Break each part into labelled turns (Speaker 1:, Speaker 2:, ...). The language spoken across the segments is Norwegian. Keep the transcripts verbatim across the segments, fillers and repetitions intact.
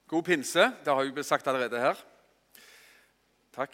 Speaker 1: God pinse, det har jo blitt sagt allerede her. Takk.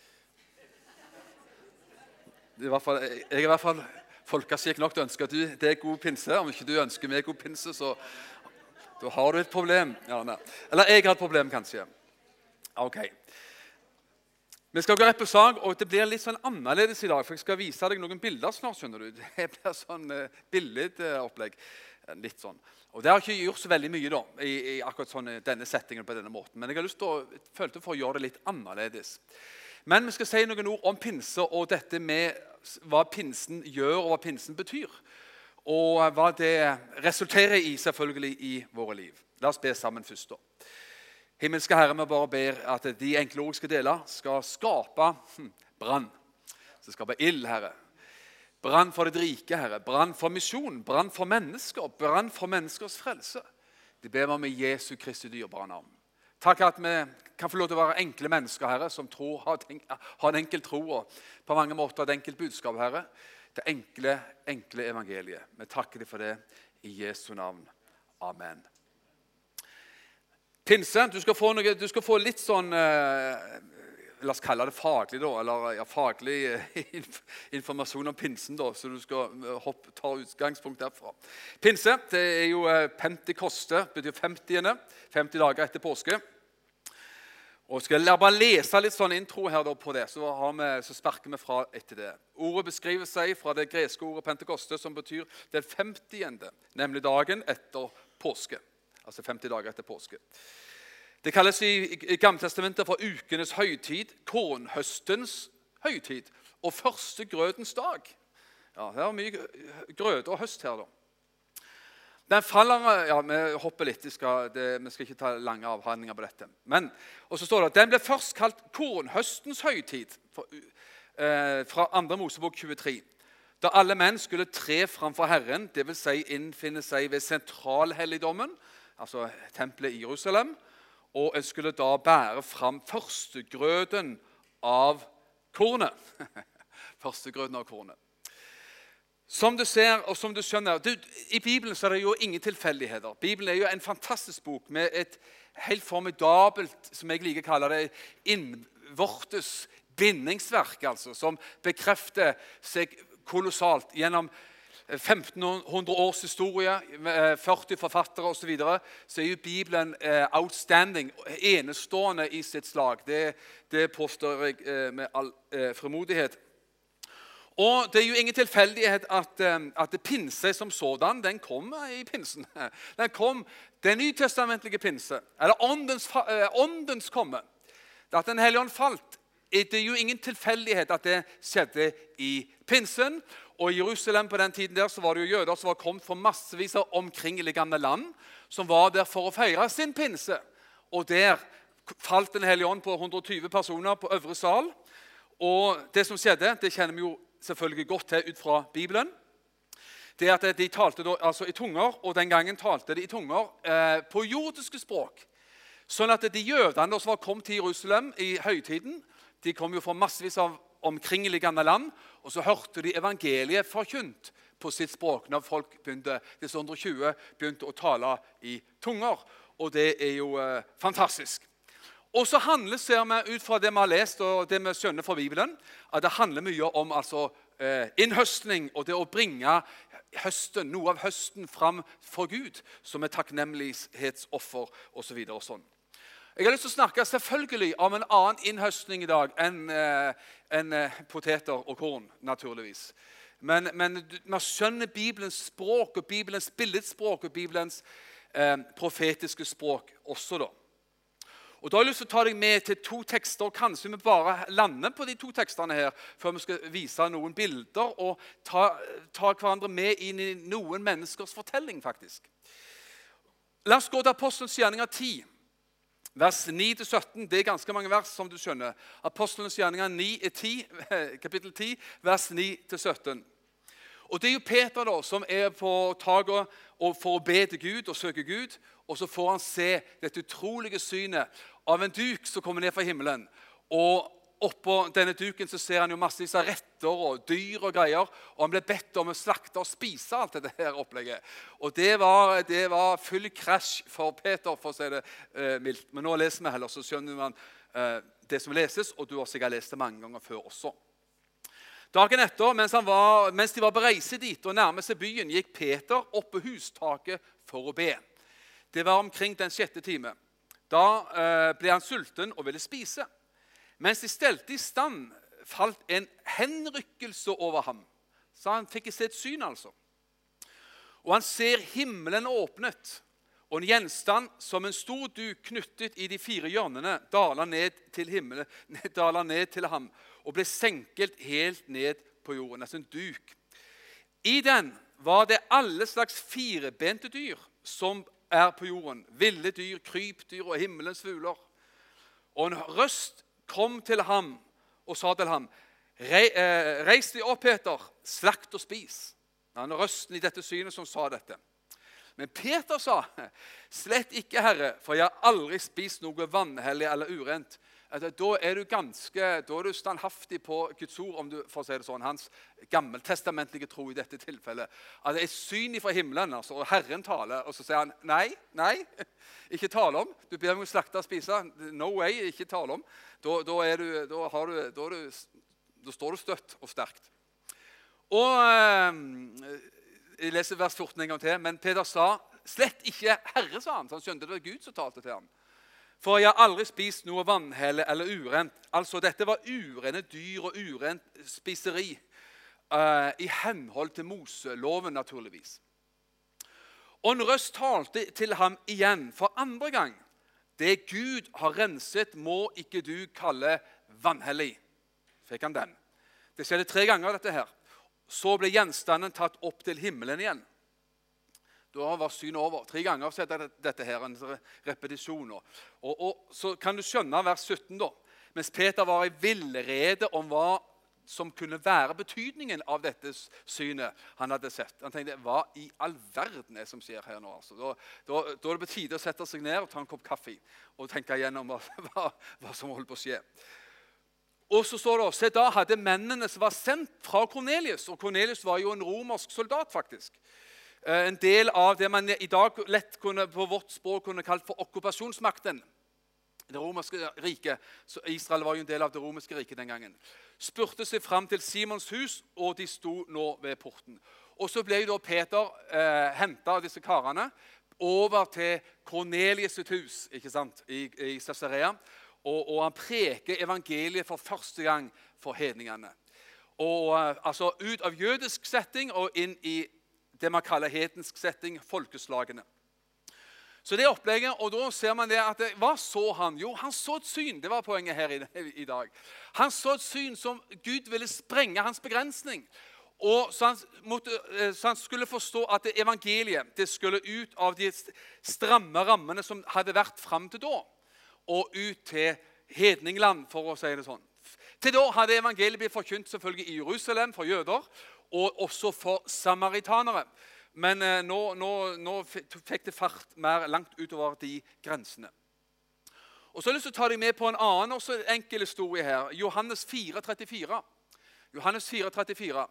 Speaker 1: Det er i hvert fall, jeg er i hvert fall folkeskikk nok til å ønske at du, det er god pinse. Om ikke du ønsker meg god pinse, så da har du et problem. Ja, eller jeg har et problem, kanskje. Ok. Vi skal gå rett på sak, og det blir litt sånn annerledes i dag, for jeg skal vise deg noen bilder snart, skjønner du. Det blir sånn uh, bildeopplegg. Litt sånn. Og det har ikke gjort så veldig mye da, i, i akkurat sånn, denne settingen på denne måten. Men jeg har lyst til å, følte for å gjøre det litt annerledes. Men vi skal si noen ord om pinse og dette med hva pinsen gjør og hva pinsen betyr. Og hva det resulterer i selvfølgelig i våre liv. La oss be sammen først da. Himmelske Herre, vi bare ber at de enkle ord skal dele, skal skape hm, brann. Så skape ild, Herre. Brann for det rike, Herre. Brann for misjon. Brann for mennesker. Brann for menneskers frelse. Det ber vi om i Jesu Kristi dyrebare navn. Takk at vi kan få lov til å være enkle mennesker, Herre, som tror, har, har en enkel tro og på mange måter et enkelt budskap, Herre. Det enkle, enkle evangeliet. Vi takker deg for det i Jesu navn. Amen. Pinse, du skal få, noe, du skal få litt sånn... Eh, La oss kalle det faglig, da, eller ja, faglig informasjon om pinsen, da, så du skal hoppe, ta utgangspunkt derfra. Pinse, det er jo Pentekoste, betyr femtiende, femti dager etter påske. Og skal jeg bare lese litt sånn intro her da på det, så, har vi, så sparker vi fra etter det. Ordet beskriver seg fra det greske ordet Pentekoste, som betyr den femtiende, nemlig dagen etter påske. Altså femti dager etter påske. Det kalles i, i Gamle Testamentet for ukenes høytid, kornhøstens høytid og første grødens dag. Ja, det er mye grøde og høst her da. Den faller, ja, vi hopper litt, vi skal, det, vi skal ikke ta lange avhandlinger på dette. Men, og så står det at den ble først kalt kornhøstens høytid, for, eh, fra andre Mosebok tjuetre. Da alle menn skulle tre framfor Herren, det vil si innfinne seg ved sentralhelligdommen, altså tempelet i Jerusalem, og en skulle da bære fram førstegrøden av kornet. Førstegrøden av kornet. Som du ser, og som du skjønner, du, i Bibelen så er det jo ingen tilfeldigheter. Bibelen er jo en fantastisk bok med et helt formidabelt, som jeg liker å kalle det, innvortes bindingsverk, altså, som bekrefter seg kolossalt gjennom femten hundre års historie, førti forfattere og så videre, så er jo Bibelen eh, outstanding, enestående i sitt slag. Det, det påstår jeg eh, med all eh, fremodighet. Og det er jo ingen tilfeldighet at, eh, at pinse som sådan, den kom i pinsen. Den kom, den nytestamentlige pinse, eller åndens, eh, åndens komme. Det at den hellige ånd falt, det er jo ingen tilfeldighet at det skjedde i pinsen. Og i Jerusalem på den tiden der så var det jo jøder som var kommet fra massevis av omkringliggende land, som var der for å feire sin pinse. Og der falt den hellige ånd på hundre og tjue personer på øvre sal. Og det som skjedde, det kjenner vi jo selvfølgelig godt til ut fra Bibelen. Det er at de talte da, altså i tunger, og den gangen talte de i tunger eh, på jordiske språk. Sånn at de jødene som var kommet til Jerusalem i høytiden, de kom jo fra massevis av omkringliggende land, og så hørte de evangeliet forkynt på sitt språk når folk begynte, disse hundre og tjue begynte å tale i tunger, og det er jo eh, fantastisk. Og så handler, ser vi ut fra det vi har lest og det vi skjønner fra Bibelen, at det handler mye om altså, eh, innhøstning og det å bringe høsten, noe av høsten fram for Gud, som er takknemlighetsoffer og så videre og sånn. Jeg har lyst til å snakke selvfølgelig om en annen innhøstning i dag enn eh, en, eh, poteter og korn, naturligvis. Men, men man skjønner Bibelens språk og Bibelens billedspråk og Bibelens eh, profetiske språk også da. Og da har jeg lyst til å ta deg med til to tekster, og kanskje vi bare lander på de to tekstene her, før vi skal vise noen bilder og ta, ta hverandre med inn i noen menneskers fortelling, faktisk. La oss gå til Apostelens gjerninger ti. Vers ni til sytten, det er ganske mange vers, som du skjønner. Apostelens gjerninger ni er ti, kapittel ti, vers ni til sytten. Og det er jo Peter da, som er på taget for å be til Gud og søke Gud, og så får han se dette utrolige synet av en duk som kommer ned fra himmelen. Og oppå denne duken så ser han jo masse disse retter og dyr og greier. Og han ble bedt om å slakte og spise alt dette her opplegget. Og det var, det var full krasj for Peter, for å si det eh, mildt. Men nå leser vi heller, så skjønner man eh, det som leses, og du har sikkert lest det mange ganger før også. Dagen etter, mens, han var, mens de var på reise dit og nærmet seg byen, gikk Peter opp på hustaket for å be. Det var omkring den sjette time. Da eh, ble han sulten og ville spise. Mens de stelte i stand, falt en henrykkelse over ham. Så han fikk se et syn, altså. Og han ser himmelen åpnet, og en gjenstand som en stor duk knyttet i de fire hjørnene daler ned til himmelen, daler ned til ham, og ble senket helt ned på jorden. Altså en duk. I den var det alle slags firebente dyr som er på jorden. Ville dyr, krypdyr og himmelens fugler. Og en røst kom til ham og sa til ham, reis deg opp, Peter, slakt og spis. Det var røsten i dette synet som sa dette. Men Peter sa, slett ikke, Herre, for jeg har aldri spist noe vanhellig eller urent. Da er du ganske, da er du standhaftig på Guds ord, om du får si det sånn, hans gammeltestamentlige tro i dette tilfellet. At det er syn fra himmelen, altså, og Herren taler, og så sier han, nei, nei, ikke tale om. Du ber om å slakte og spise. No way, ikke tale om. Da, da, er du, da, har du, da, er du, da står du støtt og sterkt. Og eh, jeg leser vers fjorten en gang til, men Peter sa, slett ikke Herre, sa han, så han skjønte det var Gud som talte til ham. For jeg har aldri spist noe vanhelle eller urent. Altså, dette var urene dyr og urent spiseri uh, i henhold til Moseloven, naturligvis. Og en røst talte til ham igjen for andre gang. Det Gud har renset, må ikke du kalle vanhellig. Fikk han den. Det skjedde tre ganger, dette her. Så ble gjenstanden tatt opp til himmelen igjen. Da var synet over. Tre ganger så er dette her en repetisjon. Og, og så kan du skjønne vers sytten da. Mens Peter var i villrede om hva som kunne være betydningen av dette synet han hadde sett. Han tenkte, hva i all verden er det som skjer her nå? Altså, da, da, da er det på tide å sette seg ned og ta en kopp kaffe og tenke igjennom hva, hva, hva som holdt på å skje. Og så står det, se da hadde mennene som var sendt fra Cornelius, og Cornelius var jo en romersk soldat faktisk. En del av det man i dag lett kunne, på vårt språk kunne kalt for okkupasjonsmakten. Det romerske riket, så Israel var jo en del av det romerske riket den gangen. Spurte seg frem til Simons hus, og de sto nå ved porten. Og så ble jo da Peter eh, hentet av disse karene over til Cornelius sitt hus, ikke sant, i, i Caesarea. Og, og han preker evangeliet for første gang for hedningene. Og eh, altså ut av jødisk setting og inn i det man kaller hedensk setting, folkeslagene. Så det opplegget, og da ser man det at, hva så han? Jo, han så et syn, det var poenget her i, i dag. Han så et syn som Gud ville sprenge hans begrensning. Og så han, måtte, så han skulle forstå at det evangeliet, det skulle ut av de stramme rammene som hadde vært frem til da, og ut til hedningland, for å si det sånn. Til da hadde evangeliet blitt forkynt selvfølgelig i Jerusalem for jøder, og også for samaritanere. Men eh, nå, nå, nå fikk det fart mer langt utover de grensene. Og så har jeg lyst til å ta deg med på en annen også enkel historie her. Johannes fire trettifire. Johannes fire trettifire.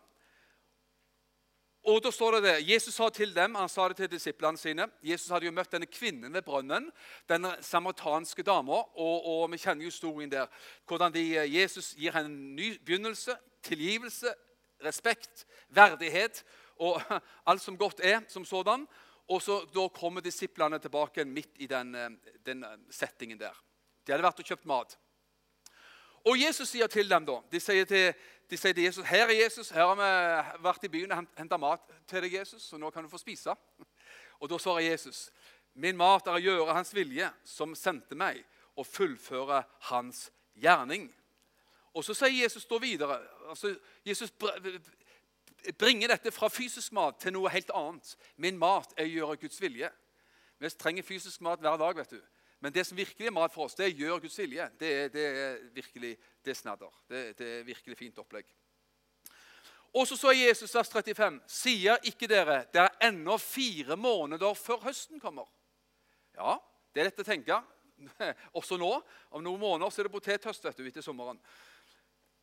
Speaker 1: Og da står det det. Jesus sa til dem, han sa det til disiplene sine. Jesus hadde jo møtt denne kvinnen ved brønnen, denne samaritanske dama, og, og vi kjenner jo historien der. Hvordan de, Jesus gir henne en ny begynnelse, tilgivelse, respekt, verdighet og alt som godt er som sådan. Og så da kommer disiplene tilbake midt i den, den settingen der. De hadde vært og kjøpt mat. Og Jesus sier til dem da, de sier til, de sier til Jesus, her er Jesus, her har vi vært i byen og hentet mat til deg, Jesus, så nå kan du få spise. Og da svarer Jesus, min mat er å gjøre hans vilje som sendte meg, og fullføre hans gjerning. Og så sier Jesus da videre, altså Jesus bringer dette fra fysisk mat til noe helt annet. Min mat er å gjøre Guds vilje. Vi trenger fysisk mat hver dag, vet du. Men det som virkelig er mat for oss, det er å gjøre Guds vilje. Det er, det er virkelig, det snadder. Det, det er virkelig fint opplegg. Og så sier Jesus vers trettifem, sier ikke dere, det er ennå fire måneder før høsten kommer. Ja, det er lett å tenke. Også nå, om noen måneder så er det potethøst, vet du, etter sommeren.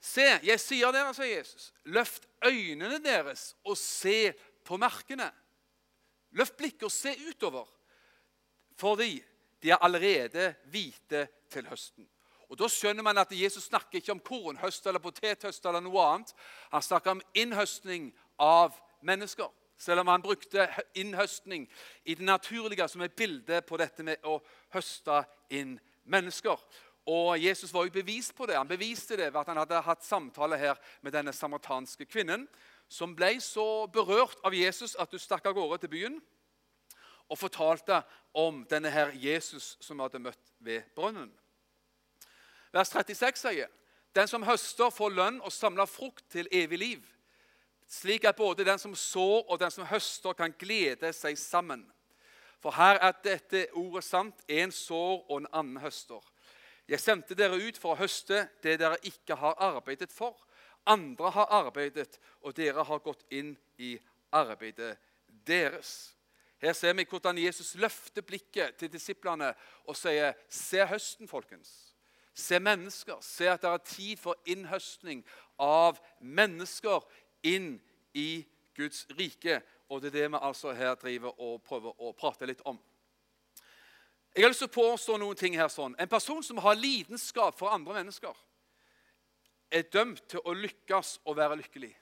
Speaker 1: Se, jeg sier dere, sier Jesus, løft øynene deres og se på markene. Løft blikket og se utover, fordi de er allerede hvite til høsten. Og Da skjønner man at Jesus snakker ikke om kornhøst eller potethøst eller noe annet. Han snakker om innhøstning av mennesker. Selv om han brukte innhøstning i det naturlige som et bilde på dette med å høste inn mennesker. Og Jesus var jo bevis på det. Han beviste det ved at han hadde hatt samtale her med denne samaritanske kvinnen, som ble så berørt av Jesus at du stakk av gårde til byen og fortalte om denne her Jesus som hadde møtt ved brønnen. Vers trettiseks sier, den som høster får lønn og samler frukt til evig liv, slik at både den som sår og den som høster kan glede seg sammen. For her er dette ordet sant, en sår og en annen høster. Jeg sendte dere ut for å høste det dere ikke har arbeidet for. Andre har arbeidet, og dere har gått inn i arbeidet deres. Her ser vi hvordan Jesus løfter blikket til disiplene og sier, se høsten, folkens. Se mennesker, se at det er tid for innhøstning av mennesker inn i Guds rike. Og det er det vi altså her driver og prøver å prate litt om. Jeg har lyst til å påstå noen ting her sånn. En person som har lidenskap for andre mennesker, er dømt til å lykkes og være lykkelig.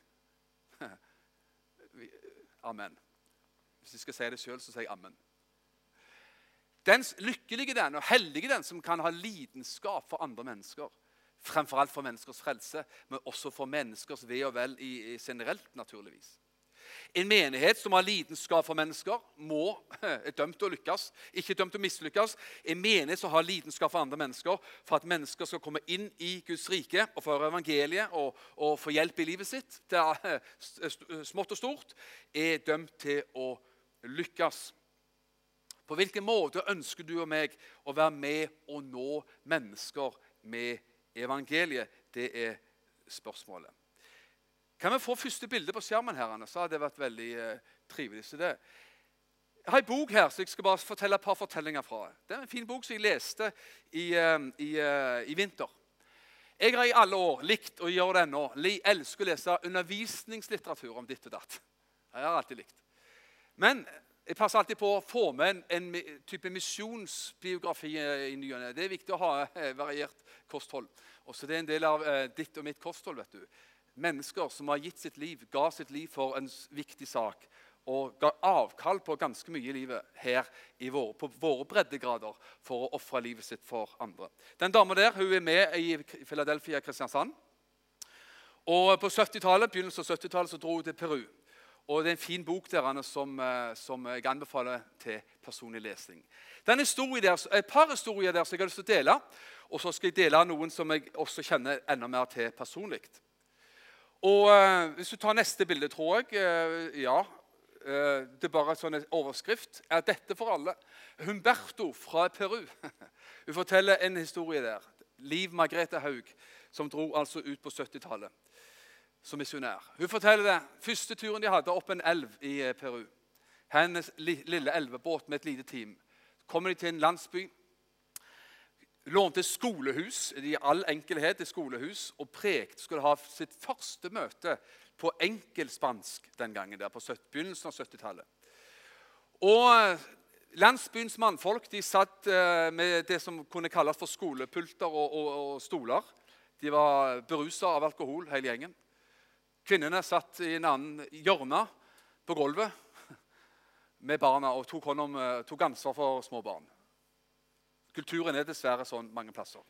Speaker 1: Amen. Hvis jeg skal si det selv, så sier jeg amen. Den lykkelige den og heldige den som kan ha lidenskap for andre mennesker, fremfor alt for menneskers frelse, men også for menneskers ve og vel i, i generelt, naturligvis. En menighet som har lidenskap for mennesker, må, er dømt til å lykkes, ikke dømt til å mislykkes. En menighet som har lidenskap for andre mennesker, for at mennesker skal komme inn i Guds rike og få evangeliet og, og få hjelp i livet sitt, til smått og stort, er dømt til å lykkes. På hvilken måte ønsker du og meg å være med og nå mennesker med evangeliet? Det er spørsmålet. Kan vi få første bilde på skjermen her, Anne? Så hadde det vært veldig eh, trivelig. Så det. Jeg har en bok her, så jeg skal bare fortelle et par fortellinger fra. Det er en fin bok som jeg leste i, eh, i, eh, i vinter. Jeg har i alle år likt å gjøre det ennå. Jeg elsker å lese undervisningslitteratur om ditt og datt. Jeg har alltid likt. Men jeg passer alltid på å få med en, en type misjonsbiografi i ny og ne. Det er viktig å ha eh, variert kosthold. Også det er en del av eh, ditt og mitt kosthold, vet du. Mennesker som har gitt sitt liv, ga sitt liv for en viktig sak, og ga avkall på ganske mye i livet her i våre, på våre breddegrader for å offre livet sitt for andre. Den damen der, hun er med i Philadelphia, Kristiansand. Og på syttitallet, begynnelsen av syttitallet, så dro hun til Peru. Og det er en fin bok der som, som jeg anbefaler til personlig lesning. Det er en der, et par historier der som jeg har lyst til å dele, og så skal jeg dele noen som jeg også kjenner enda mer til personlig. Og uh, hvis du tar neste bilde, tror jeg, uh, ja, uh, det er bare en sånn overskrift, er dette for alle. Humberto fra Peru. Hun forteller en historie der. Liv Margrethe Haug, som dro altså ut på syttitallet som missionær. Hun forteller det. Første turen de hadde opp en elv i Peru. Hennes lille elvebåt med et lite team. Kommer de til en landsby, lånte skolehus, i all enkelhet et skolehus, og prekt skulle ha sitt første møte på enkelspansk den gangen der, på begynnelsen av syttitallet. Og landsbyens mannfolk, de satt med det som kunne kalles for skolepulter og, og, og stoler. De var beruset av alkohol, hele gjengen. Kvinnene satt i en annen hjørne på gulvet med barna og tok, hånd om, tok ansvar for små barn. Kulturen er dessverre sånn mange plasser.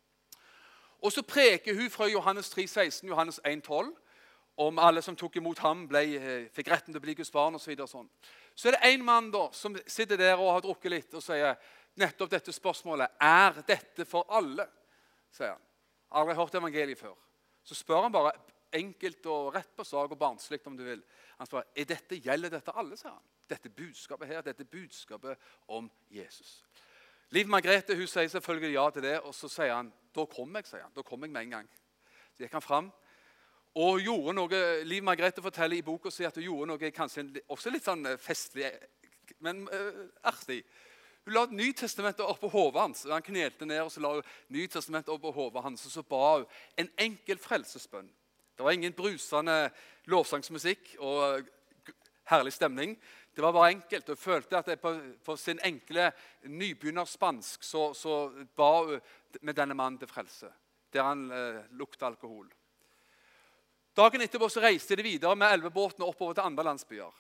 Speaker 1: Og så preker hun fra Johannes tre seksten, Johannes en tolv, om alle som tok imot ham, ble, fikk retten til å bli Guds barn og så videre. Sånn. Så er det en mann da, som sitter der og har drukket litt og sier nettopp dette spørsmålet, er dette for alle? Sier han. Aldri hørt evangeliet før. Så spør han bare enkelt og rett på sak og barnslikt om du vil. Han spør, er dette, gjelder dette alle, sier han. Dette budskapet her, dette budskapet om Jesus. Liv Margrethe, hun sier selvfølgelig ja til det, og så sier han, da kom jeg, sier han. Da kom jeg med en gang. Så gikk han frem, og gjorde noe, Liv Margrethe forteller i boka si at hun gjorde noe kanskje også litt sånn festlig, men uh, artig. Hun la Nytestamentet opp på hodet hans. Han knelte ned, og så la hun Nytestamentet opp på hodet hans, og så ba hun en enkel frelsesbønn. Det var ingen brusende lovsangsmusikk og herlig stemning. Det var bare enkelt. Hun følte at på, på sin enkle nybegynnerspansk så, så ba hun med denne mannen til frelse, der han eh, lukte alkohol. Dagen etterpå så reiste de videre med elvebåtene oppover til andre landsbyer.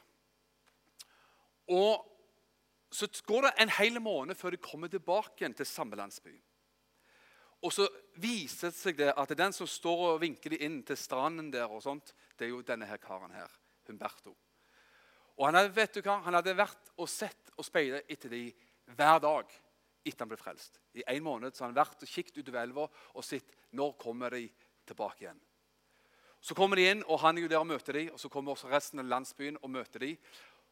Speaker 1: Og så går det en hel måned før de kommer tilbake igjen til samme landsby. Og så viser det seg det at den som står og vinker de inn til stranden der, og sånt, det er jo denne her karen her, Humberto. Og han hadde, vet du hva, han hadde vært og sett og speilet etter de hver dag etter han ble frelst. I en måned så har han vært og kikket utover elva og sett når kommer de tilbake igjen. Så kommer de inn, og han er jo der og møter de, og så kommer også resten av landsbyen og møter de.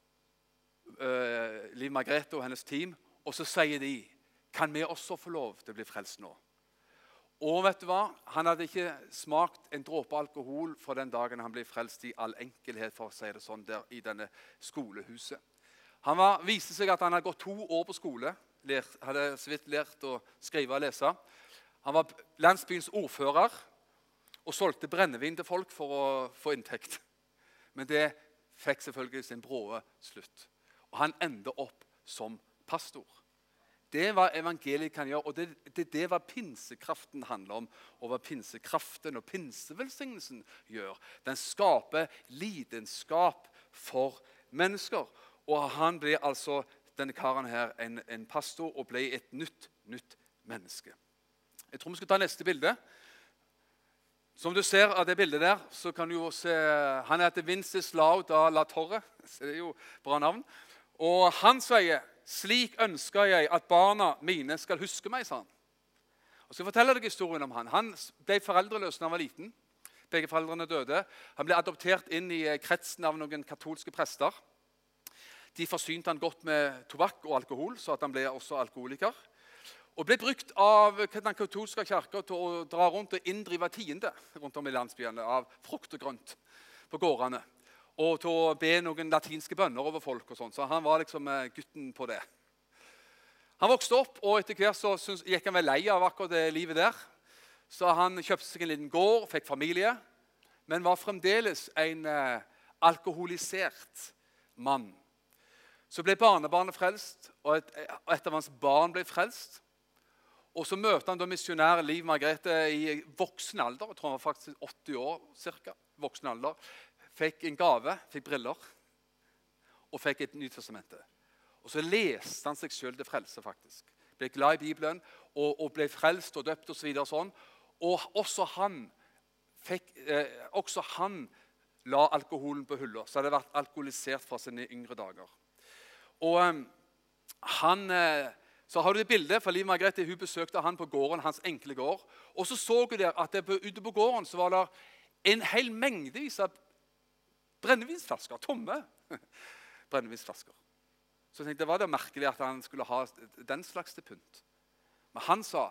Speaker 1: Uh, Liv Margrethe og hennes team, og så sier de, kan vi også få lov til å bli frelst nå? Og vet du hva? Han hadde ikke smakt en dråpe alkohol fra den dagen han ble frelst i all enkelhet, for å si det sånn, der i denne skolehuset. Han var, viste seg at han hadde gått to år på skole, lært, hadde så vidt lært å skrive og lese. Han var landsbyens ordfører og solgte brennevin til folk for å få inntekt. Men det fikk selvfølgelig sin bråe slutt. Og han endte opp som pastor. Det var evangeliet kan gjøre, og det, det, det var pinsekraften handler om, og hva pinsekraften og pinsevelsignelsen gjør. Den skaper lidenskap for mennesker. Og han ble altså, denne karen her, en, en pastor, og ble et nytt, nytt menneske. Jeg tror vi skal ta neste bilde. Som du ser av det bildet der, så kan du jo se, han heter Wenceslao da La Torre, så det er jo bra navn. Og han sier, slik ønsker jeg at barna mine skal huske meg, sa han. Og så forteller jeg historien om han. Han ble foreldreløs da han var liten. Begge foreldrene døde. Han ble adoptert inn i kretsen av noen katolske prester. De forsynte han godt med tobakk og alkohol, så at han ble også alkoholiker. Og ble brukt av den katolske kirken til å dra rundt og inndrive tiende rundt om i landsbyene av frukt og grønt på gårdene. Og til å be noen latinske bønner over folk og sånt. Så han var liksom gutten på det. Han vokste opp, og etter hvert så synes, gikk han vel lei av akkurat det livet der. Så han kjøpte seg en liten gård, fikk familie, men var fremdeles en eh, alkoholisert mann. Så ble barnebarnet frelst, og et, et av hans barn ble frelst. Og så møter han da misjonær Liv Margrethe i voksen alder, jeg tror han var faktisk åtti år cirka, voksen alder. Fikk en gave, fikk briller, og fikk et Nytestamente. Og så leste han seg selv til frelse, faktisk. Ble glad i Bibelen, og, og ble frelst og døpt og så videre sånn. Og også han, fikk, eh, også han la alkoholen på hylla, så hadde vært alkoholisert fra sine yngre dager. Og eh, han, eh, så har du det bildet, for Liv Margrethe, hun besøkte han på gården, hans enkle gård. Og så så hun der at det på, ute på gården så var det en hel mengdevis av brennevinsflasker, tomme brennevinsflasker. Så jeg tenkte, det var det merkelig at han skulle ha den slags til pynt. Men han sa,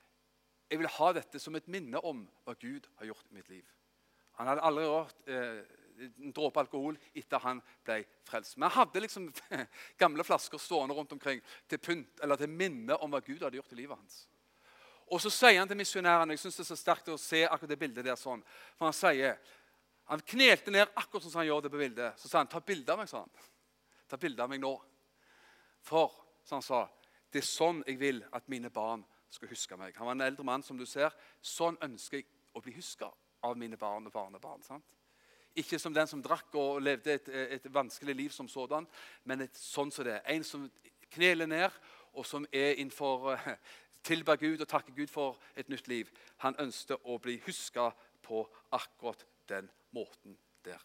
Speaker 1: jeg vil ha dette som et minne om hva Gud har gjort i mitt liv. Han hadde aldri rørt eh, en dråpe alkohol etter han ble frelst. Men han hadde liksom gamle flasker stående rundt omkring til pynt, eller til minne om hva Gud hadde gjort i livet hans. Og så sier han til misjonæren, jeg synes det er så sterkt å se akkurat det bildet der sånn, for han sier, han knelte ned akkurat som han gjør det på bildet. Så sa han, ta bilde av meg, sa han. Ta bilde av meg nå. For, som han sa, det er sånn jeg vil at mine barn skal huske meg. Han var en eldre mann, som du ser. Sånn ønsker jeg å bli husket av mine barn og barnebarn. Sant? Ikke som den som drakk og levde et, et vanskelig liv som sådan, men et, sånn som det er. En som kneler ned, og som er innenfor uh, tilber Gud og takker Gud for et nytt liv. Han ønsket å bli husket på akkurat den måten der.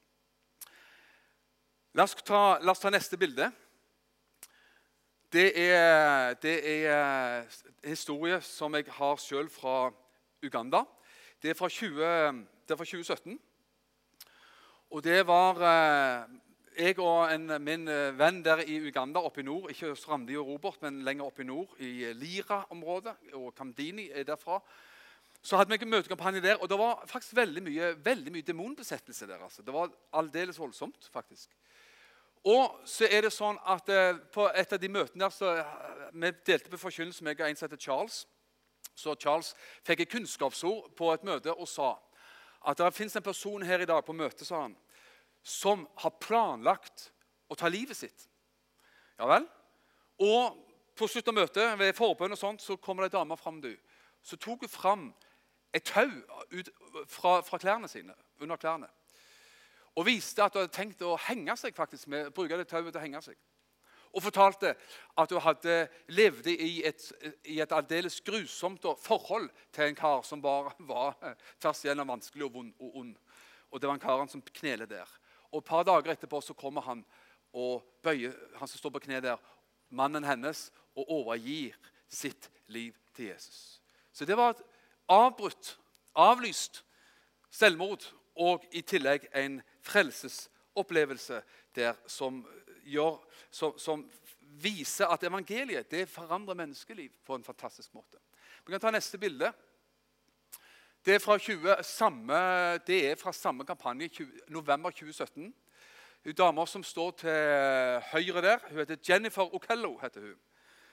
Speaker 1: La oss ta, la oss ta neste bilde. Det er, det er en historie som jeg har selv fra Uganda. Det er fra, tjue, det er fra tjue sytten. Og det var eh, jeg og en, min venn der i Uganda, oppe i nord, ikke Randi og Robert, men lenger oppe i nord, i Lira-området, og Kamdini er derfra. Så hadde vi en møtekampanje der, og det var faktisk veldig mye, veldig mye demonbesettelse der. Altså. Det var aldeles voldsomt, faktisk. Og så er det sånn at eh, på et av de møtene der, så eh, vi delte på forkynnelse med en som heter Charles. Så Charles fikk et kunnskapsord på et møte og sa at det finnes en person her i dag på møtet, sa han, som har planlagt å ta livet sitt. Ja vel? Og på slutt av møtet, ved forbønn og sånt, så kommer det en dame frem, du. Så tok hun frem et tau ut fra, fra klærne sine, under klærne. Og viste at hun hadde tenkt å henge seg faktisk, med å bruke det tauet til å henge seg. Og fortalte at hun hadde levd i et, i et aldeles grusomt forhold til en kar som bare var tvers igjennom vanskelig og vond og ond. Og det var en karen som kneler der. Og et par dager etterpå så kommer han og bøyer, han som står på kne der, mannen hennes, og overgir sitt liv til Jesus. Så det var et avbrutt, avlyst selvmord, og i tillegg en frelsesopplevelse der som, gjør, som, som viser at evangeliet det forandrer menneskeliv på en fantastisk måte. Vi kan ta neste bilde. Det er fra, tjue, samme, det er fra samme kampanje, tjue, november tjue sytten. Hun damer som står til høyre der, hun heter Jennifer Okello, heter hun.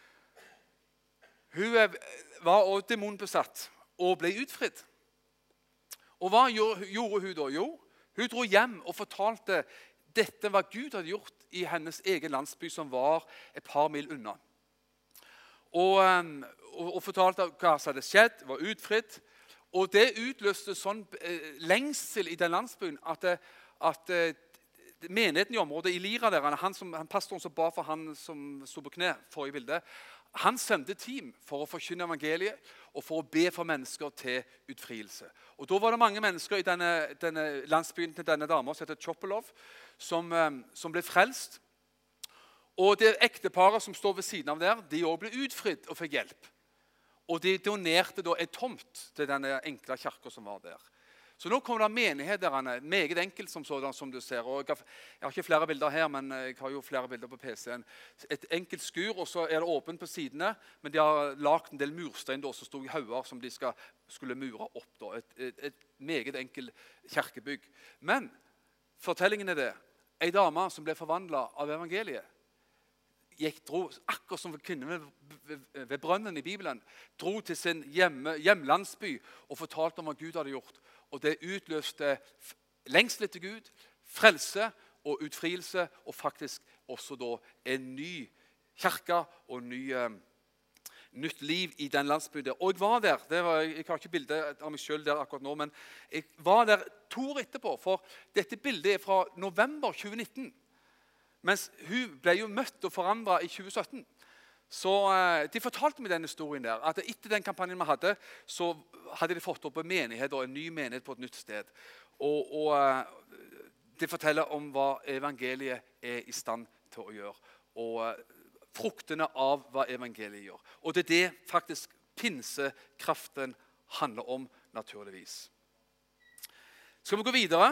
Speaker 1: Hun var også demonbesatt og ble utfridd. Og hva gjorde hun da? Jo, hun dro hjem og fortalte dette hva Gud hadde gjort i hennes egen landsby, som var et par mil unna. Og, og, og fortalte hva som hadde skjedd, var utfridd. Og det utløste sånn lengsel i den landsbyen at, at menigheten i området, i Lira der, han, som, han pastoren som ba for han som stod på kne forrige bilde, han sendte team for å forkynne evangeliet og for å be for mennesker til utfrielse. Og da var det mange mennesker i denne, denne landsbyen til denne dama som heter Chopolov, som, som ble frelst. Og det ekteparet som står ved siden av der, de også ble utfridd og fikk hjelp. Og de donerte da et tomt til denne enkle kirken som var der. Så nå kommer det menigheter, meget enkelt som sådan, som du ser. Og jeg, har, jeg har ikke flere bilder her, men jeg har jo flere bilder på P C-en. Et enkelt skur, og så er det åpent på sidene, men de har lagt en del murstein da, som stod i hauger som de skal, skulle mure opp. Da. Et, et, et meget enkelt kirkebygg. Men fortellingen er det. En dame som ble forvandlet av evangeliet, gikk, dro, akkurat som kvinnen ved, ved, ved brønnen i Bibelen, dro til sin hjemme, hjemlandsby og fortalte om hva Gud hadde gjort. Og det utløste lengsel etter Gud, frelse og utfrielse, og faktisk også da en ny kirke og ny, uh, nytt liv i den landsbyen der. Og jeg var der, det var, jeg har ikke bilde av meg selv der akkurat nå, men jeg var der to år etterpå, for dette bildet er fra november tjue nitten. Mens hun ble jo møtt og forandret i tjue sytten. Så uh, de fortalte meg den historien der, at etter den kampanjen vi hadde, så hadde de fått opp en menighet, og en ny menighet på et nytt sted. Og, og uh, de forteller om hva evangeliet er i stand til å gjøre, og uh, fruktene av hva evangeliet gjør. Og det er det faktisk pinsekraften handler om, naturligvis. Skal vi gå videre?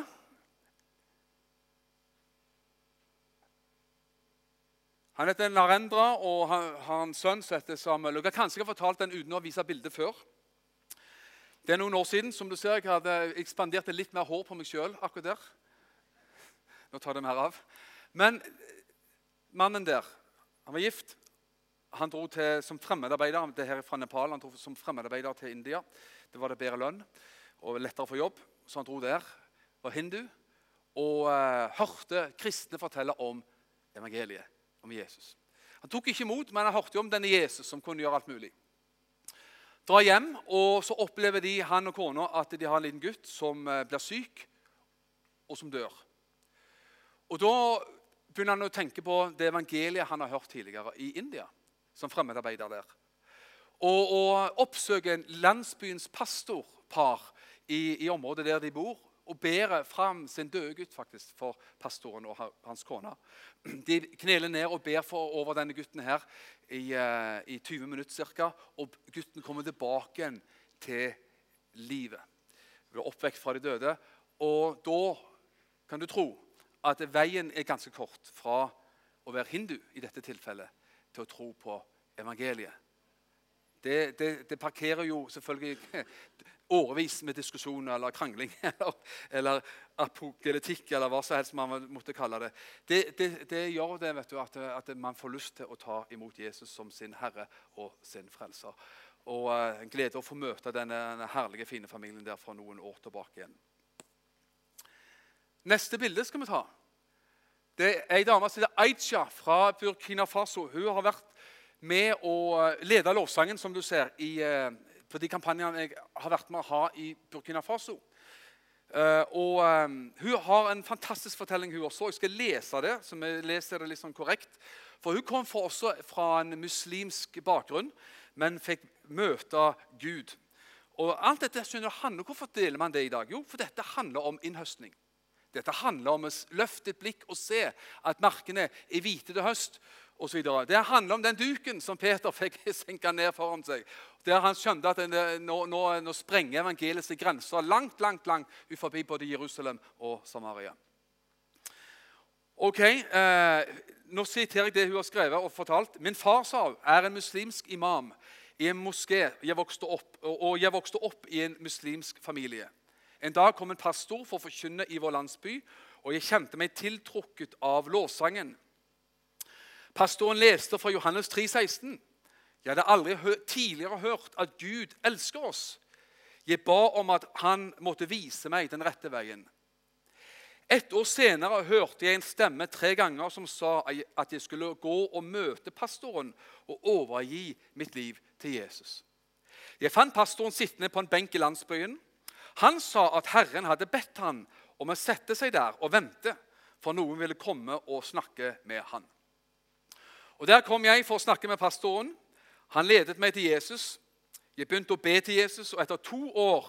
Speaker 1: Han heter Narendra, og han har en sønn som heter Samuel. Jeg har kanskje fortalt den uten å vise bildet før. Det er noen år siden, som du ser, jeg hadde ekspandert litt mer hår på meg selv akkurat der. Nå tar det mer av. Men mannen der, han var gift. Han dro til, som fremmedarbeider, det her fra Nepal, han dro som fremmedarbeider til India. Det var det bedre lønn og lettere å få jobb, så han dro der. Var hindu, og uh, hørte kristne fortelle om evangeliet. Om Jesus. Han tok ikke imot, men han hørte om denne Jesus som kunne gjøre alt mulig. Dra hjem, og så opplever de, han og kona, at de har en liten gutt som blir syk og som dør. Og da begynner han å tenke på det evangeliet han har hørt tidligere i India, som fremmedarbeider der. Og, og oppsøker landsbyens pastorpar i, i området der de bor, og bærer frem sin døde gutt faktisk for pastoren og hans kone. De kneler ned og ber for over denne gutten her i, uh, i tjue minutter cirka, og gutten kommer tilbake til livet. Han blir oppvekt fra de døde, og da kan du tro at veien er ganske kort fra å være hindu i dette tilfellet til å tro på evangeliet. Det, det, det parkerer jo selvfølgelig årevis med diskusjoner eller krangling eller, eller apogenetikk, eller hva som helst man måtte kalle det. Det, det, det gjør det, vet du, at, at man får lyst til å ta imot Jesus som sin Herre og sin frelser. Og uh, glede å få møte denne, denne herlige, fine familien der for noen år tilbake igjen. Neste bilde skal vi ta. Det er en dame som heter Aisha fra Burkina Faso. Hun har vært med å lede lovsangen, som du ser, i, uh, på de kampanjene jeg har vært med å ha i Burkina Faso. Uh, og um, Hun har en fantastisk fortelling, hun også. Jeg skal lese det, så vi leser det litt sånn korrekt. For hun kom fra, også fra en muslimsk bakgrunn, men fikk møte Gud. Og alt dette skjønner du, handler, hvorfor deler man det i dag? Jo, for dette handler om innhøstning. Dette handler om å løfte et blikk og se at markene er hvite til høst, og så videre. Det handler om den duken som Peter fikk senket ned foran seg. Der han skjønte at det, nå, nå, nå sprenger evangeliets grenser langt, langt, langt ut forbi både Jerusalem og Samaria. Ok, eh, nå siterer jeg det hun har skrevet og fortalt. Min far sa, er en muslimsk imam i en moské. Jeg vokste opp, og jeg vokste opp i en muslimsk familie. En dag kom en pastor for å forkynne i vår landsby, og jeg kjente meg tiltrukket av lovsangen. Pastoren leste fra Johannes tre seksten. Jeg hadde aldri hø- tidligere hørt at Gud elsker oss. Jeg ba om at han måtte vise meg den rette veien. Et år senere hørte jeg en stemme tre ganger som sa at jeg skulle gå og møte pastoren og overgi mitt liv til Jesus. Jeg fant pastoren sittende på en benk i landsbyen. Han sa at Herren hadde bedt han om å sette seg der og vente, for noen ville komme og snakke med han. Og Der kom jeg for å snakke med pastoren. Han ledet meg til Jesus. Jeg begynte å be til Jesus, og etter to år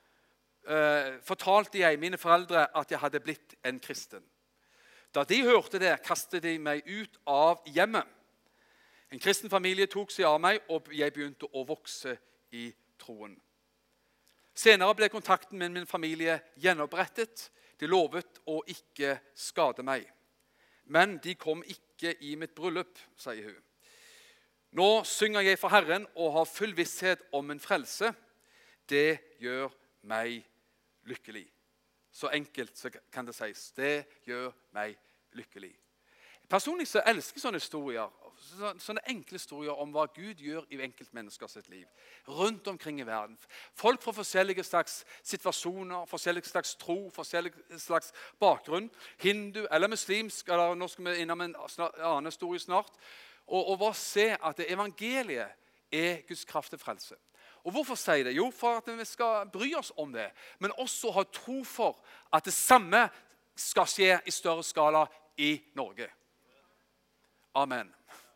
Speaker 1: eh, fortalte jeg mine foreldre at jeg hadde blitt en kristen. Da de hørte det, kastet de meg ut av hjemmet. En kristen familie tok seg av meg, og jeg begynte å vokse i troen. Senere ble kontakten med min familie gjenopprettet. De lovet å ikke skade meg. Men de kom ikke i mitt bryllup, sier hun. Nå synger jeg for Herren og har full visshet om en frelse. Det gjør meg lykkelig. Så enkelt så kan det sies. Det gjør meg lykkelig. Personlig så elsker jeg sånne historier. Sånne enkle historier om hva Gud gjør i enkeltmennesker sitt liv. Rundt omkring i verden. Folk fra forskjellige slags situasjoner, forskjellige slags tro, forskjellige slags bakgrunn. Hindu eller muslimsk, eller nå skal vi innom en annen historie snart. Og, og bare se at evangeliet er Guds kraft til frelse. Og hvorfor sier jeg det? Jo, for at vi skal bry oss om det. Men også ha tro for at det samme skal skje i større skala i Norge. Amen.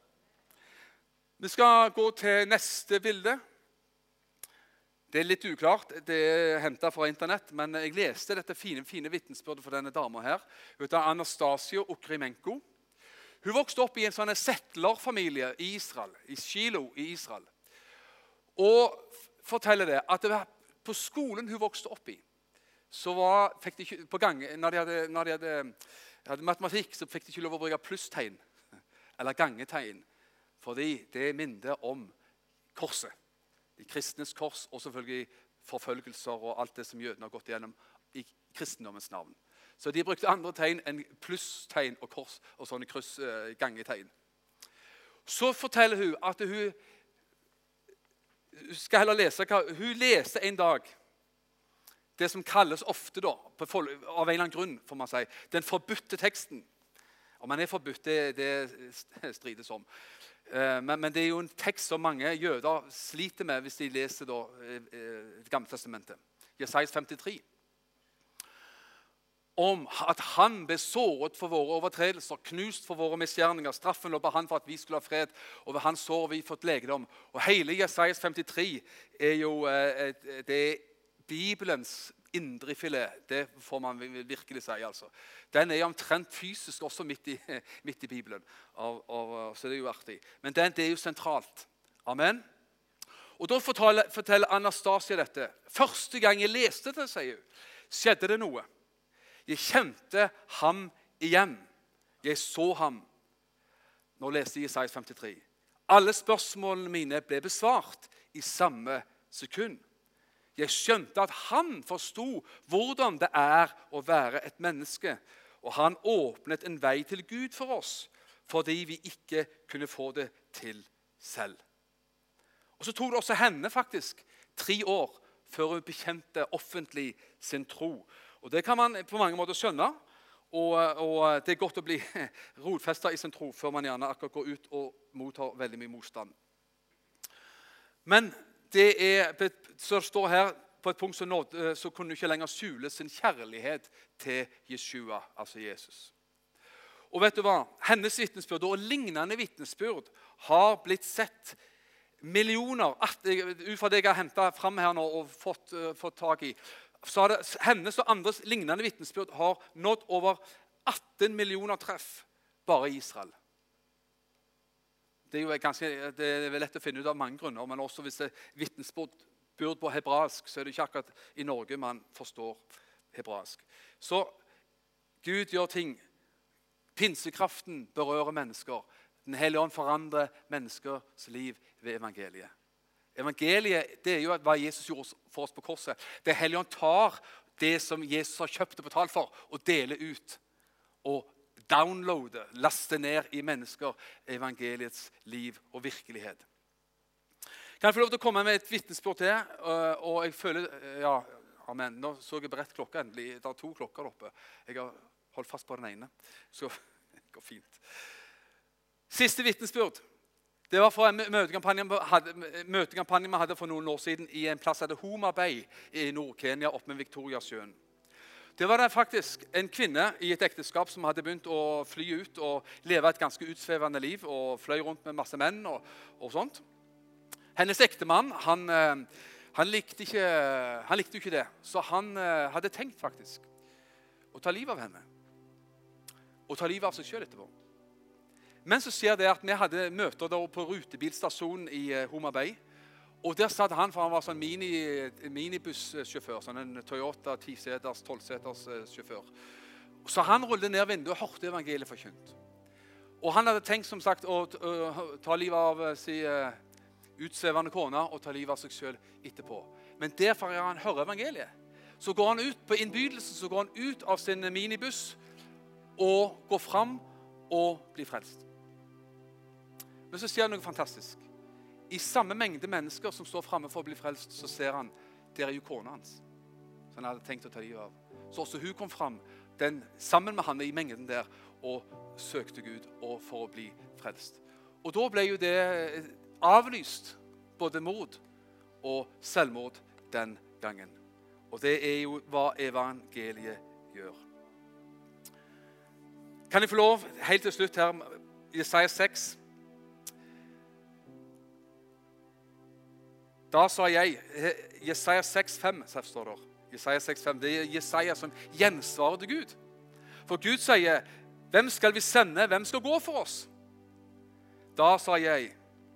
Speaker 1: Vi skal gå til neste bilde. Det er litt uklart, det er hentet fra internett, men jeg leste dette fine, fine vittnesbyrdet for denne dama her. Hun heter Anastasia Okrimenko. Hun vokste opp i en sånn settlerfamilie i Israel, i Shilo i Israel. Og forteller det at det var på skolen hun vokste opp i, så var, fikk de ikke, på gang, når de, hadde, når de hadde, hadde matematikk, så fikk de ikke lov å bruke plusstegn eller gangetegn. Fordi det minner om korset. De kristnes kors, og selvfølgelig forfølgelser og alt det som jødene har gått igjennom i kristendommens navn. Så de brukte andre tegn enn plusstegn og kors og sånne kryss-gangetegn. Så forteller hun at hun skal heller lese hva hun leste en dag. Det som kalles ofte da, på, av en eller annen grunn, får man si, den forbudte teksten. Om man er forbudt, det, det strides om. Men, men det er jo en tekst som mange jøder sliter med hvis de leser da, Det gamle testamentet. Jesajas femtitre. Om at han ble såret for våre overtredelser, knust for våre misgjerninger. Straffen lå på han for at vi skulle ha fred, og ved hans sår vi fått legedom. Og hele Jesajas femtitre er jo det er Bibelens indrefilet, det får man virkelig si. Altså. Den er omtrent fysisk også midt i, midt i Bibelen, og, og, så det er jo artig. Men den, det er jo sentralt. Amen. Og da forteller, forteller Anastasia dette. Første gang jeg leste det, sier hun, skjedde det noe. Jeg kjente ham igjen. Jeg så ham. Nå leste jeg Jesajas femtitre. Alle spørsmålene mine ble besvart i samme sekund. Jeg skjønte at han forstod hvordan det er å være et menneske, og han åpnet en vei til Gud for oss, fordi vi ikke kunne få det til selv. Og så tok det også henne faktisk tre år før hun bekjente offentlig sin tro. Og det kan man på mange måter skjønne, og, og det er godt å bli rotfestet i sin tro før man gjerne akkurat går ut og mottar veldig mye motstand. Men det er, så det står her på et punkt så, nådde, så kunne hun ikke lenger skjule sin kjærlighet til Jeshua, altså Jesus. Og vet du hva? Hennes vitnesbyrd og lignende vitnesbyrd har blitt sett millioner, ut fra det jeg har hentet frem her nå og fått, uh, fått tag i, så har det, hennes og andres lignende vitnesbyrd har nådd over atten millioner treff bare i Israel. Det er jo ganske, det er lett å finne ut av mange grunner, men også hvis det er vitnesbyrd på hebraisk, så er det ikke akkurat i Norge man forstår hebraisk. Så Gud gjør ting. Pinsekraften berører mennesker. Den hellige ånd forandrer menneskers liv ved evangeliet. Evangeliet, det er jo hva Jesus gjorde for oss på korset. Det hellige ånd tar det som Jesus har kjøpt og betalt for, og deler ut. Og downloade, laste ned i mennesker evangeliets liv og virkelighet. Kan jeg få lov til å komme med et vitnesbyrd til? Og jeg føler, ja, amen, nå så jeg beredt klokka endelig. Det er to klokker oppe. Jeg har holdt fast på den ene. Så det går fint. Siste vitnesbyrd. Det var fra en møtekampanje vi hadde for noen år siden i en plass som heter Homa Bay i Nord-Kenya, oppe med Victoriasjøen. Det var det faktisk en kvinne i et ekteskap som hadde begynt å fly ut og leve et ganske utsvevende liv og fløy rundt med masse menn og, og sånt. Hennes ektemann, han, han, likte ikke, han likte ikke det, så han hadde tenkt faktisk å ta livet av henne. Og ta livet av seg selv etterpå. Men så skjer det at vi hadde møter der på rutebilstasjonen i Homa Bay. Og der satt han, for han var sånn mini, minibussjåfør, sånn en Toyota ti-seters, tolv-seters sjåfør. Så han rullet ned vinduet og hørte evangeliet forkynt. Og han hadde tenkt som sagt å, å, å ta livet av si uh, utsvevende kone og ta livet av seg selv etterpå. Men derfor er han hører evangeliet. Så går han ut på innbydelsen, så går han ut av sin minibuss og går frem og blir frelst. Men så skjer det noe fantastisk. I samme mengde mennesker som står fremme for å bli frelst, så ser han, der er jo kona hans. Så han hadde tenkt å ta livet av. Så også hun kom frem, den, sammen med han i mengden der, og søkte Gud og for å bli frelst. Og da ble jo det avlyst, både mord og selvmord den gangen. Og det er jo hva evangeliet gjør. Kan jeg få lov, helt til slutt her, Jesaja seks. Da sa jeg, Jesaja seks fem, står det. Jesaja seks fem, det er Jesaja som gjensvarer til Gud. For Gud sier, hvem skal vi sende, hvem skal gå for oss? Da sa jeg,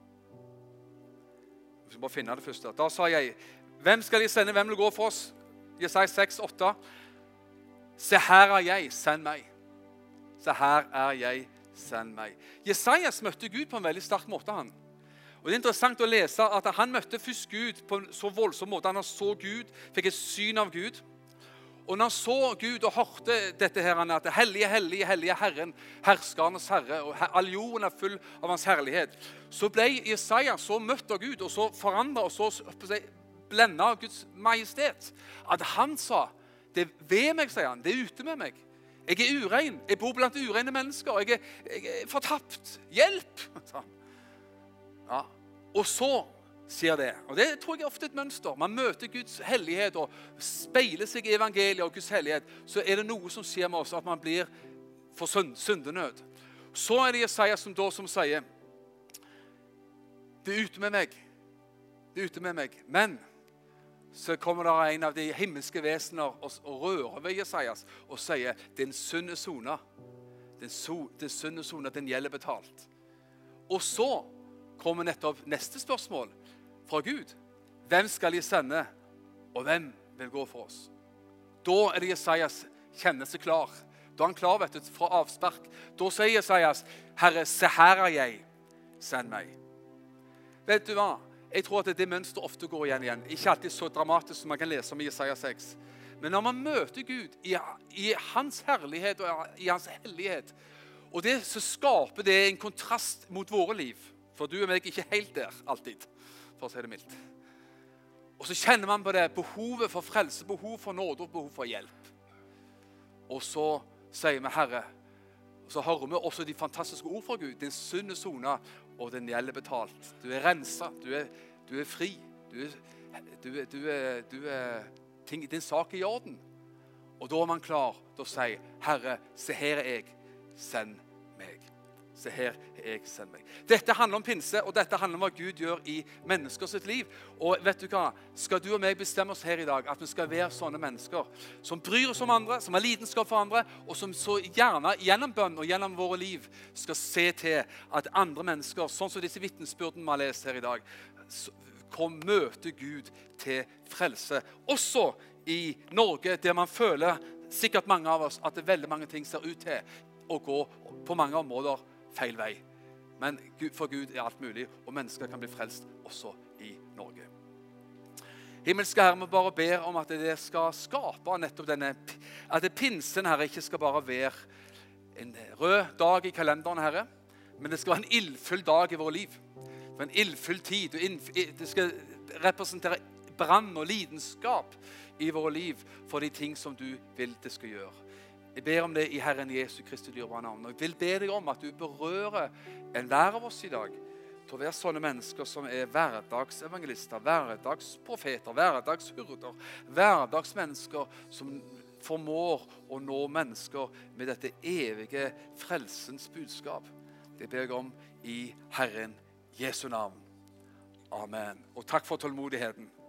Speaker 1: jeg skal bare finne det første. Da sa jeg, hvem skal jeg sende, hvem vil gå for oss? Jesaja seks åtte. Se her er jeg, send meg. Se her er jeg, send meg. Jesajas møtte Gud på en veldig sterk måte, han. Og det er interessant å lese at han møtte først Gud på en så voldsom måte. Han så Gud, fikk et syn av Gud. Og når han så Gud og hørte dette her, at hellige, hellige, hellige Herren, herskernes Herre, og all jorden er full av hans herlighet, så ble Jesaja så møtt av Gud, og så forandret, og så blendet av Guds majestet, at han sa, det er ved meg, sier han, det er ute med meg. Jeg er urein, jeg bor blant ureine mennesker, jeg er, jeg er fortapt, hjelp, sa han. Ja. Og så sier det, og det tror jeg er ofte et mønster. Man møter Guds hellighet og speiler seg i evangeliet og Guds hellighet. Så er det noe som skjer med oss, at man blir for syndenød. Så er det Jesaja som da som sier, det er ute med meg, det er ute med meg. Men så kommer det en av de himmelske vesener og, og rører ved Jesajas og sier, den synde sona, den, so, den synde sona, den gjelder betalt. Og så kommer nettopp neste spørsmål fra Gud. Hvem skal jeg sende, og hvem vil gå for oss? Da er det Jesajas kjenner seg klar. Da er han klar, vet du, fra avspark. Da sier Jesajas, Herre, se her er jeg, send meg. Vet du hva? Jeg tror at det mønsteret ofte går igjen igjen. Ikke alltid så dramatisk som man kan lese om i Jesaja seks. Men når man møter Gud i, i hans herlighet og i hans hellighet, og det, så skaper det en kontrast mot våre liv. For du og meg er ikke helt der alltid, for å si det mildt. Og så kjenner man på det behovet for frelse, behov for nåde og behov for hjelp. Og så sier vi, Herre, så hører vi også de fantastiske ord fra Gud. Din synd er sonet, og den gjeld er betalt. Du er renset, du er, du er fri, du er, du er, du er, du er ting, din sak er i orden. Og da er man klar til å si, Herre, se her er jeg, send meg. Se her er jeg, send meg. Dette handler om pinse, og dette handler om hva Gud gjør i mennesker sitt liv. Og vet du hva? Skal du og meg bestemme oss her i dag at vi skal være sånne mennesker som bryr oss om andre, som har lidenskap for andre, og som så gjerne gjennom bønn og gjennom våre liv skal se til at andre mennesker, sånn som disse vittnesbyrdene vi har lest her i dag, kom møte Gud til frelse. Også i Norge, der man føler, sikkert mange av oss, at det veldig mange ting ser ut til å gå på mange områder feil vei. Men for Gud er alt mulig, og mennesker kan bli frelst også i Norge. Himmelske Herre, vi bare ber om at det skal skape nettopp denne, at pinsen, Herre, ikke skal bare være en rød dag i kalenderen, Herre, men det skal være en ildfull dag i våre liv. For en ildfull tid, det skal representere brann og lidenskap i våre liv for de ting som du vil det skal gjøre. Jeg ber om det i Herren Jesu Kristi dyrebare navn. Og jeg vil be deg om at du berører en hver av oss i dag til å være sånne mennesker som er hverdagsevangelister, hverdagsprofeter, hverdagshurder, hverdagsmennesker som formår å nå mennesker med dette evige frelsens budskap. Det ber jeg om i Herren Jesu navn. Amen. Og takk for tålmodigheten.